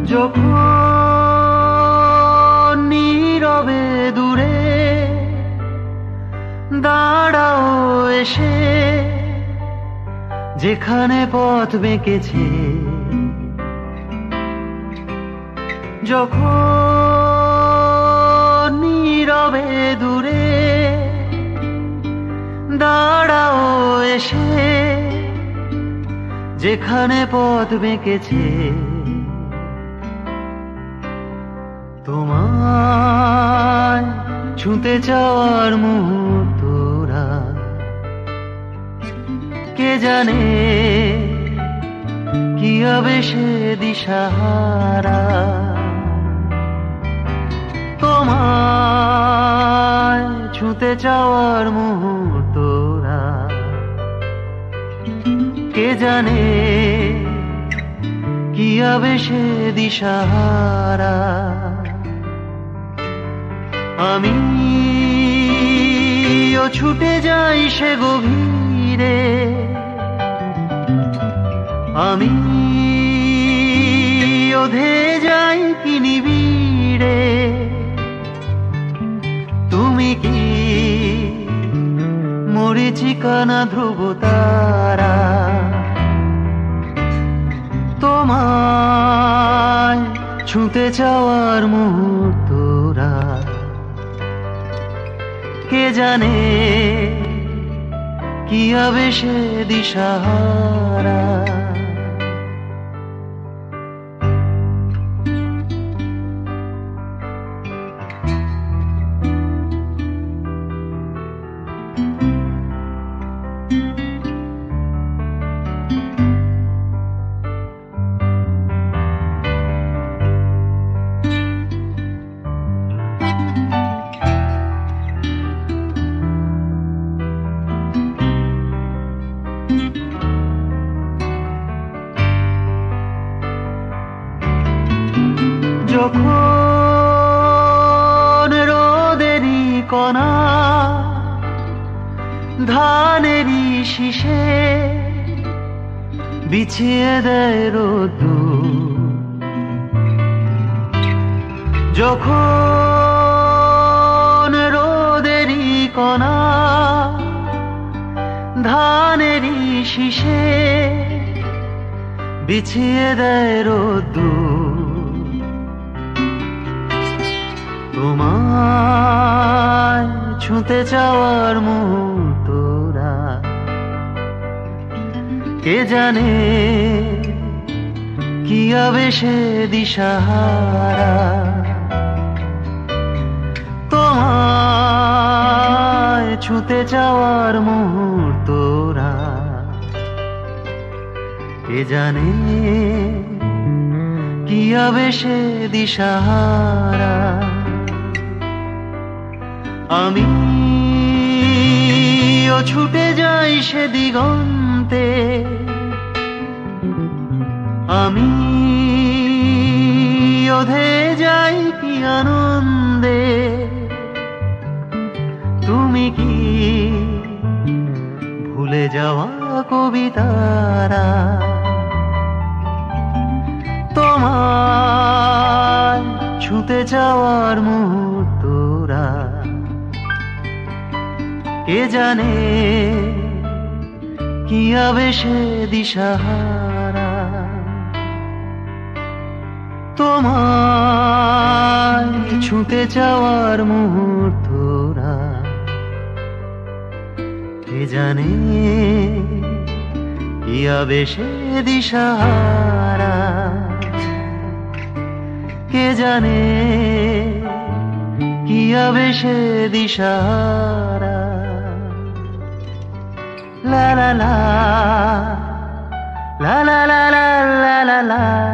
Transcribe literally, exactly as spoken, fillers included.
যখন নীরবে দূরে দাঁড়াও এসে, যেখানে পথ বেঁকেছে, যখন নীরবে দূরে দাঁড়াও এসে, যেখানে পথ বেঁকেছে, তোমায় ছুঁতে চাওয়ার মুহূর্তরা কে জানে কি হবে সে দিশাহারা। তোমায় ছুঁতে চাওয়ার মুহূর্তরা কে জানে কি হবে সে দিশাহারা। আমি ও ছুটে যাই সে গভীরে, আমি ও ধেয়ে যাই কি নিবিড়ে। তুমি কি মরীচিকানা ধ্রুব তারা, তোমায় ছুঁতে চাওয়ার মুহূর্তরা কে জানে কি হবে সে দিশাহারা। যখন রোদেরই কণা ধানেরই শীষে বিছিয়ে দেয় রোদ্দুর, যখন রোদেরই কণা ধানেরই শীষে বিছিয়ে দেয় রোদ্দুর, তোমায় ছুঁতে চাওয়ার মুহূর্তরা কে জানে কি হবে সে দিশাহারা। তোমায় ছুঁতে চাওয়ার মুহূর্তরা কে জানে কি হবে সে দিশাহারা। আমি ও ছুটে যাই সে দিগন্তে, আমি ও ধেয়ে যাই কি আনন্দে। তুমি কি ভুলে যাওয়া কবিতারা, তোমায় ছুঁতে যাওয়ার মুহূর্তরা কে জানে কি হবে সে দিশাহারা। তোমায় ছুঁতে যাওয়ার মুহূর্তরা কে জানে কি হবে সে দিশাহারা। কে জানে কি হবে সে দিশাহারা। La la la, la la la la la la la.